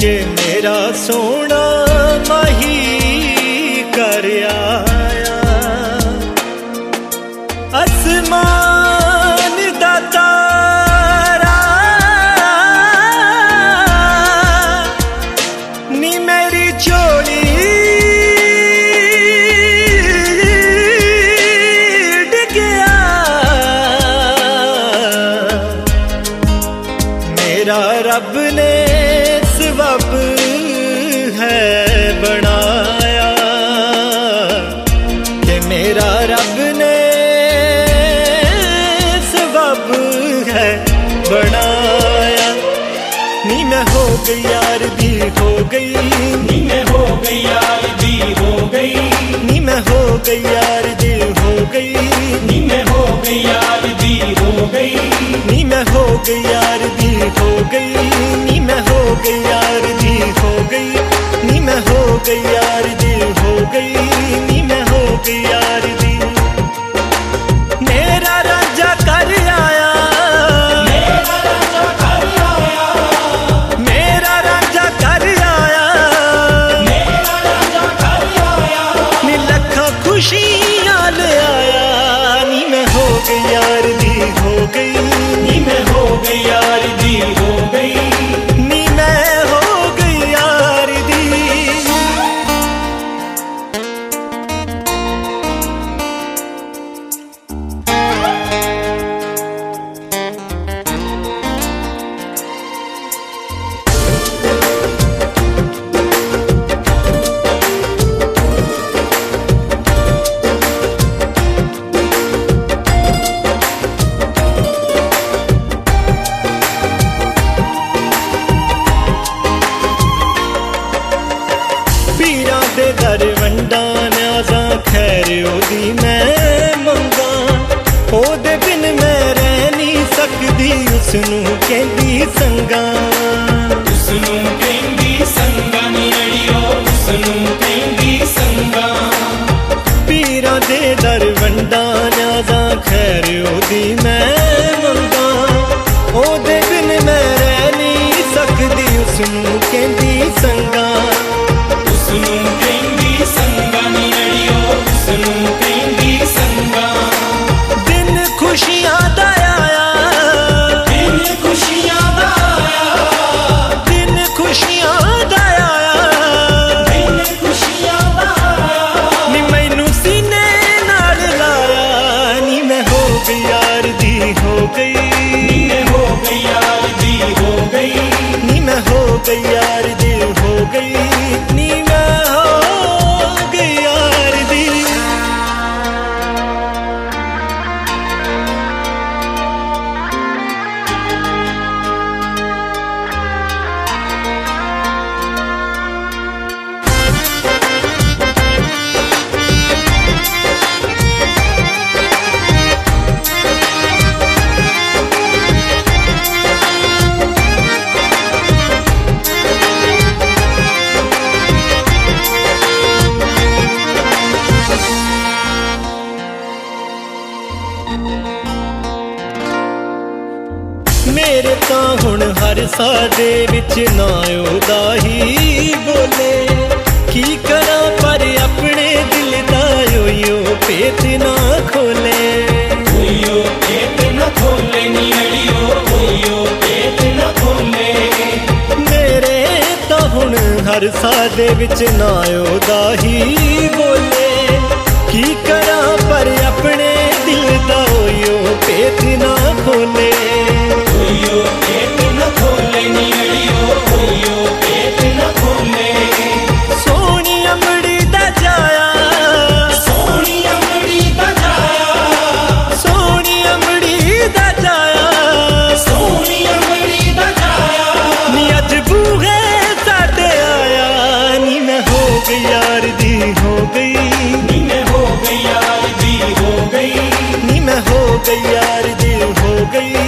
के मेरा सोना माही कर आया। आसमान दा तारा नी मेरी झोली डिगया। मेरा रब ने सबब है बनाया कि मेरा रब ने सबब है बनाया। नी मैं हो गई यार दी हो गई, नी मैं हो गई यार दी हो गई, नी मैं हो गई यार दी हो गई, नी मैं हो गई यार दी हो गई, नी मैं हो गई यार दी हो गई, नी मैं हो गई यार दी हो गई, नी मैं हो गई यार दी हो गई, नी मैं हो गई यार दी। मेरा राजा कर आया, मेरा राजा कर आया, मेरा राजा कर आया, मेरा राजा कर आया, नी लखा खुशियां ले आया। नी मैं हो गई यार दी हो गई, नी मैं हो गई यार दी हो गई, नी मैं हो गई यार दी। पीरां दे दर वंडा न्याज़ा खैर ओदी मैं मंगा। ओदे बिन मैं रह नहीं सकदी, उसनू कहंदी संगा। उसनू कहंदी संगा नी अड़ियो, उसनू कहंदी संगा। पीरां दे दर वंडा न्याज़ा खैर ओदी मैं मंगा। ओदे बिन मैं रह नहीं सकदी, उसनू कहंदी संगा। उसनू कहंदी संगा नी अड़ियो, उसनू कहंदी संगा। दिन खुशियां दा आया, दिन खुशियां दा आया, दिन खुशियां दा आया, दिन खुशियां दा आया, नी मैनू सीने नाल लाया। नी मैं हो गई यार दी हो गई, नी मैं हो गई यार दी हो गई, नी मैं हो गई यार दी हो गई, नी मैं हो गई यार दी। मेरे तां हुण हर सादे विच ना ओदा ही बोले। की करा पर अपने दिल दा ओयो पेत ना खोले। ओयो पेट न खोले नी अड़ियो, ओयो पेट न खोले। मेरे तां हुण हर सादे विच ना ओदा ही बोले। की करा पर अपने दिल दा ओयो पेत ना खोले। ओयो पेट न खोले नी अड़ियो, ओयो पेट न खोले। सोनी अमड़ी दा जाया, सोनी अमड़ी दा जाया, सोनी अमड़ी दा जाया, सोनी अमड़ी दा जाया, नी अज बूहे साडे आया। नी मैं हो गई यार दी हो गई, नी मैं हो गई यार दी हो गई, नी मैं हो गई यार दी हो गई,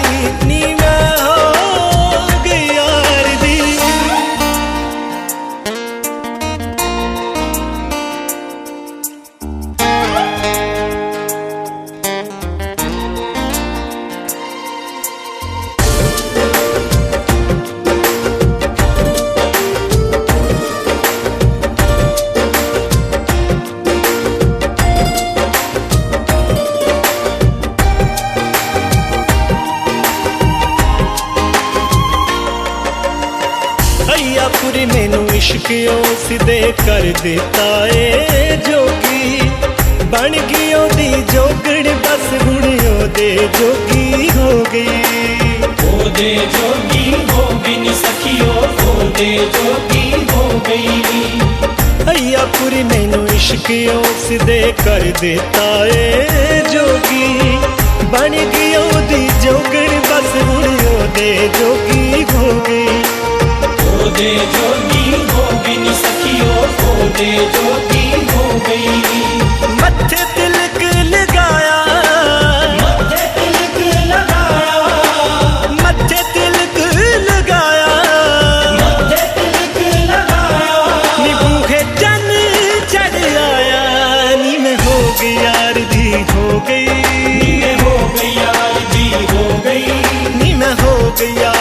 हईयापुरी मैनू इश्क सिदे कर दिता ए जोगी बन गई ओदी जोगण बस हुण ओदे जोगी हो गई ओदे जोगी हो गई नी सखियो ओदे जोगी हो गई हईयापुरी मैनू इश्क सिदे कर दिता ए जोगी बन गई ओदी जोगण बस हुण ओदे जोगी हो गई ओदे जोगी हो गई नी सखियो ओदे जोगी हो गई मत्थे तिलक लगाया मत्थे तिलक लगाया मत्थे तिलक लगाया मत्थे तिलक लगाया नी बूहे चन चढ़ आया नी मैं हो गई यार दी हो गई नी मैं हो गई यार दी हो गई नी मैं हो गई यार